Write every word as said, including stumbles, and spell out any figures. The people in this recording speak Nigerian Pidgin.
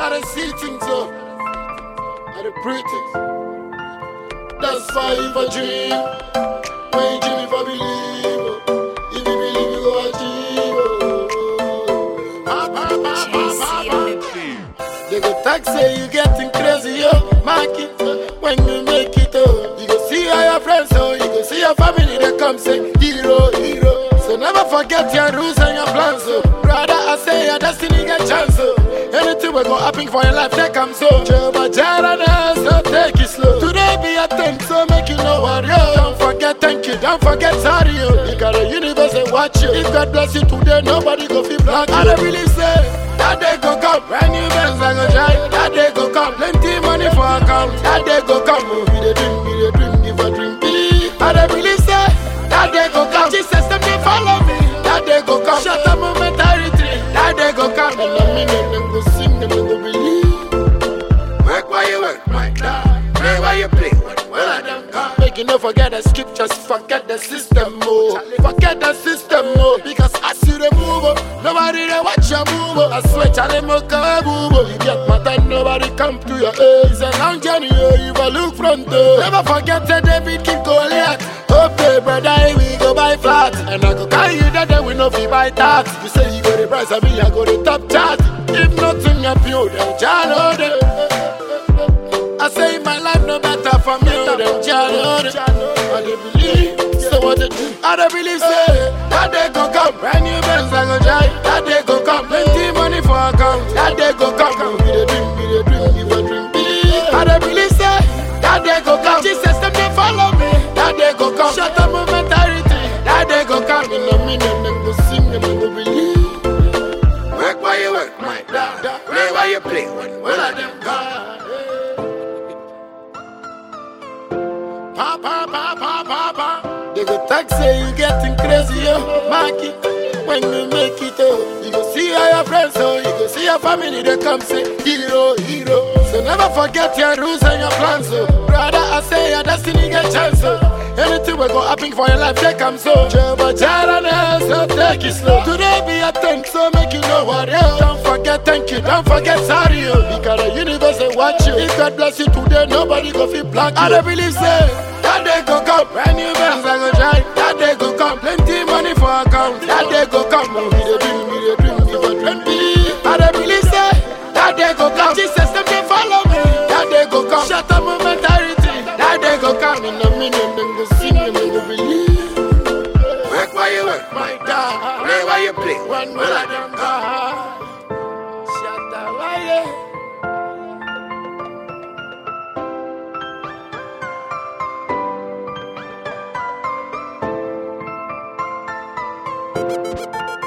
I don't see things so. I don't pretend. That's why if I dream, when you dream if I believe, oh. If you believe you go achieve. Oh. Ah, ah, ah, ah, ah, ah. They go talk say you getting crazy, yo. Mark it when you make it, oh. You go see all your friends, oh. You go see your family, they come say hero, hero. So never forget your rules and your plans, oh. Brother, I say your destiny get chance, oh. Anything will go happen for your life, take come so. Jehovah Jireh, so take it slow. Today be a thing, so make you know what, yo. Don't forget thank you, don't forget sorry, yo. You got a universe and watch you. If God bless you today, nobody go feel black. I don't really say that day go come, brand new bands I go drive. That day go come, plenty money for account. That day go come, oh, be the dream, be the dream, give a dream, be. I don't really say that day go come. Jesus, let me follow me. That day go come. Shut up, momentary tree. That day go come. And I mean, them go sing, them go believe. Work while you work, my God. Play while you play. Well, I don't come. Make you not forget the scriptures, forget the system, oh. Forget the system, oh. Because as you the move, oh, nobody they watch your move, oh. I swear, Charlie Moka, move, oh. You get mad, nobody come to your aid. It's a long journey, oh. You will look front, oh. Never forget that David King Goliath. Okay, brother, we go buy flat. And I go carry you that day, we no fee buy that. You say you go the price, I mean, I go the top chart. If nothing up you, then Jano, I say my life no better for me, then Jano. I don't believe, so what they do? I don't believe, say, that day go come, brand new bands I go drive. That day go come, plenty money for account. That day go come, be the dream, be the dream, give a dream, be. I don't believe, say, that day go come. Jesus, them they follow me. That day go come. Shut up momentarity. That day go come. In a minute, them go sing, them go believe. Work while you work, my God. Play while you play. When will I them God? Pa pa pa pa pa pa. They go talk say you getting crazy, yo. Mark it when you make it, oh. You go see all your friends, oh. You go see your family, they come say hero, hero. So never forget your rules and your plans, oh. Brother, I say your destiny get chance, oh. Anything will go happen for your life, take come so. Jehovah Jireh, so take it slow. Today be a thing, so make you know what, yo. Don't forget thank you, don't forget sorry, yo. Because the universe will watch you. If God bless you today, nobody go feel black. I don't believe, say, that day go come, brand new bands I go drive. That day go come, plenty money for account. That day go come, oh, be the dream, be the dream, give a dream, be. I don't believe, say, that day go come. Jesus, them they follow me. That day go come. Shut up momentarity. That day go come. In a minute, them go sing, them go believe. Work while you work, my God. Play while you play. When will I them God? Shut up, why you? Thank you.